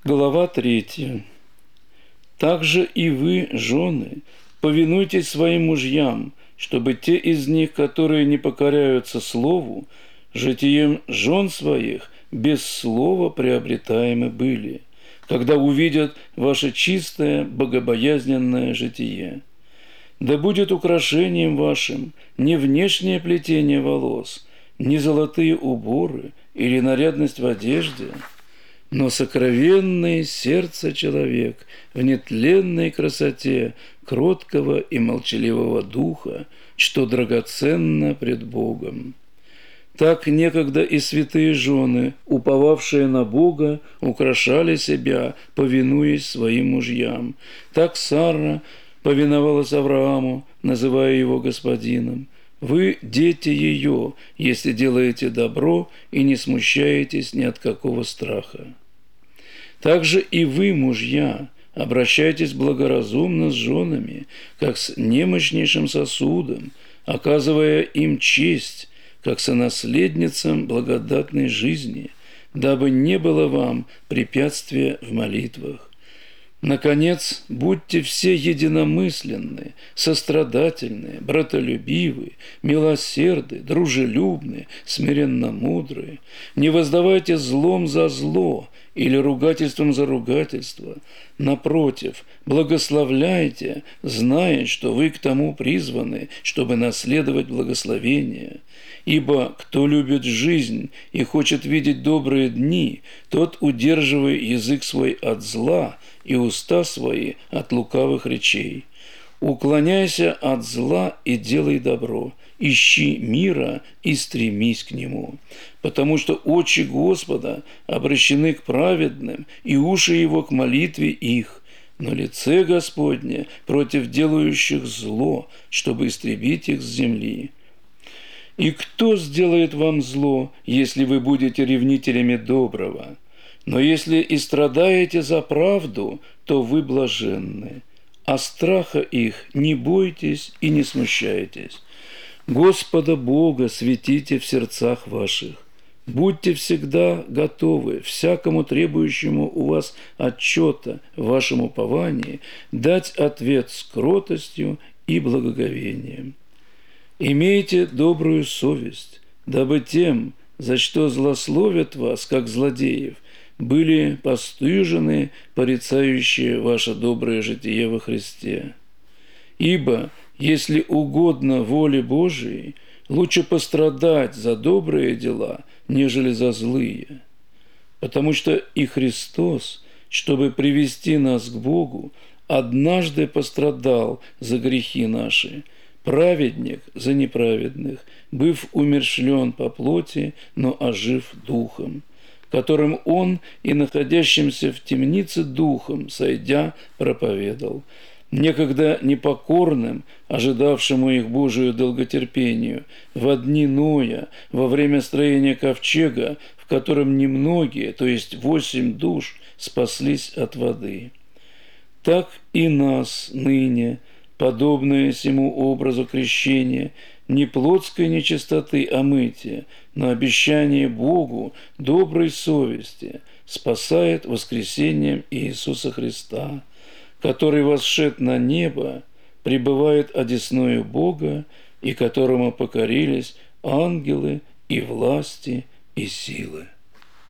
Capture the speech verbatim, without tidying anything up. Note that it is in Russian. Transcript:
Глава третья. «Также и вы, жены, повинуйтесь своим мужьям, чтобы те из них, которые не покоряются слову, житием жен своих без слова приобретаемы были, когда увидят ваше чистое, богобоязненное житие. Да будет украшением вашим не внешнее плетение волос, не золотые уборы или нарядность в одежде, но сокровенное сердце человек в нетленной красоте кроткого и молчаливого духа, что драгоценно пред Богом. Так некогда и святые жены, уповавшие на Бога, украшали себя, повинуясь своим мужьям. Так Сара повиновалась Аврааму, называя его господином. Вы дети ее, если делаете добро и не смущаетесь ни от какого страха. Также и вы, мужья, обращайтесь благоразумно с женами, как с немощнейшим сосудом, оказывая им честь, как сонаследницам благодатной жизни, дабы не было вам препятствия в молитвах. Наконец, будьте все единомысленны, сострадательны, братолюбивы, милосерды, дружелюбны, смиренно мудры. Не воздавайте злом за зло или ругательством за ругательство. Напротив, благословляйте, зная, что вы к тому призваны, чтобы наследовать благословение. Ибо кто любит жизнь и хочет видеть добрые дни, тот удерживает язык свой от зла и уста свои от лукавых речей. Уклоняйся от зла и делай добро, ищи мира и стремись к нему, потому что очи Господа обращены к праведным, и уши его к молитве их, но лице Господне против делающих зло, чтобы истребить их с земли. И кто сделает вам зло, если вы будете ревнителями доброго? Но если и страдаете за правду, то вы блаженны. А страха их не бойтесь и не смущайтесь. Господа Бога светите в сердцах ваших. Будьте всегда готовы всякому требующему у вас отчета в вашем уповании дать ответ с кротостью и благоговением. Имейте добрую совесть, дабы тем, за что злословят вас, как злодеев, были постыжены порицающие ваше доброе житие во Христе. Ибо, если угодно воле Божией, лучше пострадать за добрые дела, нежели за злые. Потому что и Христос, чтобы привести нас к Богу, однажды пострадал за грехи наши, праведник за неправедных, быв умерщвлен по плоти, но ожив духом, которым он и находящимся в темнице духом, сойдя, проповедал, некогда непокорным, ожидавшему их Божию долготерпению, во дни Ноя, во время строения ковчега, в котором немногие, то есть восемь душ, спаслись от воды. Так и нас ныне, подобное сему образу крещения, не плотской нечистоты омытия, но обещание Богу доброй совести спасает воскресением Иисуса Христа, который восшед на небо, пребывает одесною Бога, и которому покорились ангелы и власти и силы.